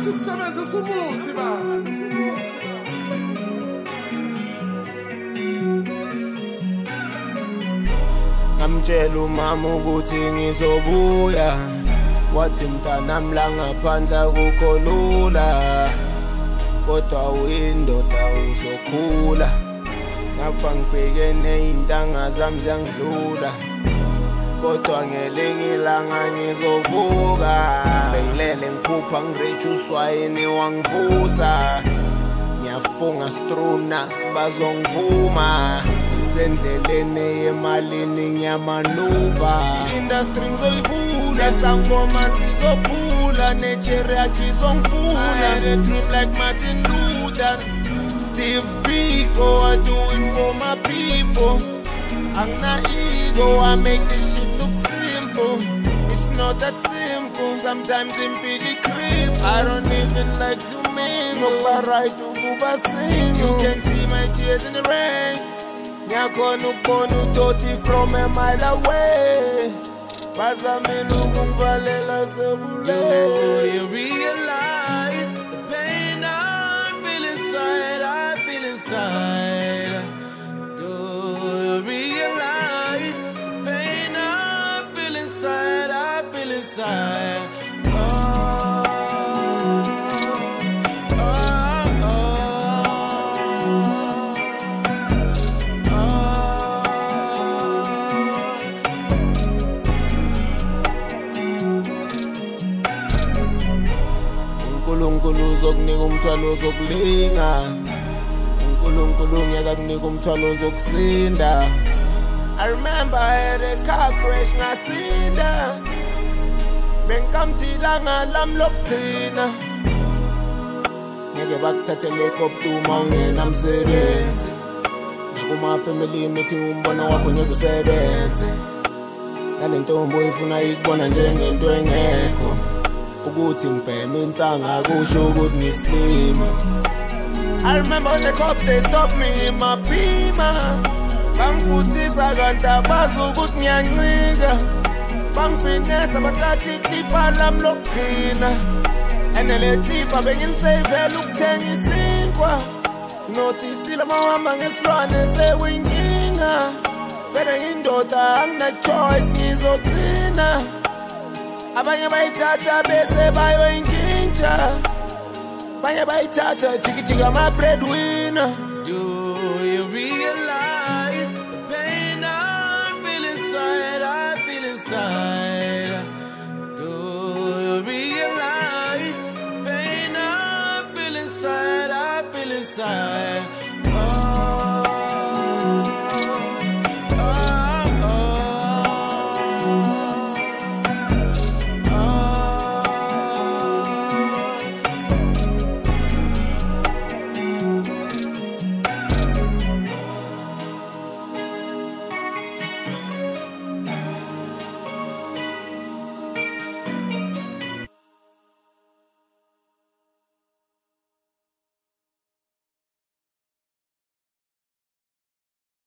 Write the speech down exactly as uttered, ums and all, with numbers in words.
Sisebenza umuthi ba. Ngamtshela umama ukuthi ngizobuya, wathi mntanami la ngaphandle akukho lula, kodwa uyindoda uzokhula. Ngapha ngibhekene iy'ntanga zami ziyangidlula, kodwa ngelinye ilanga ngizovuka. Bengilele ngiphupha ngireach uswayini wangivusa, ngiyafunga struna sibazongivuma. Isendleleni yemalini ngiyamanuva, industry ngizoyivula, sangoma sizophula, nature yakhe izongifuna. I had a dream like Martin Luther, Steve Biko, I do it for my people. I'm not ego, I make this shit look simple. It's not that simple, sometimes in the crib. I don't even like to mingle, but right to Cuba sing. You can see my tears in the rain. Nyakonu konu toti from a mile away. Bazamenu kumvalela sebule. Do you realize the pain I feel inside, I feel inside? Do you realize the pain I feel inside, I feel inside? uNkulunkulu uzokunika umthwalo ozokulinga, uNkulunkulu ngeke akunika umthwalo ozokusinda. I remember I had a car crash ngasinda, bengikamthilanga lami lokugcina. Ngeke bakuthathele ikoptu uma ungenamsebenzi, nakuma family meeting umbona wakho ngeke usebenze. Nale ntombi uyifuna ikubona njengento engekho, ukuthi ngibheme insanga kusho ukuthi ngisilima. I remember when the cops they stopped me in my Beamer, bangifutisa kanti abazi ukuthi ngiyancika. Bangifinesa bathatha iklipha lami lokugcina, and le klipha bengilisavela ukuthenga isinkwa. Notisile mawamba ngesilwane sewinkinga, vele indoda angina choice ngizogcina. Abanye bayithatha bese bayoyinkintsha, abanye bayithatha jikijika ama breadwinner. Do you realize the pain I feel inside, I feel inside? Do you realize the pain I feel inside, I feel inside? Oh.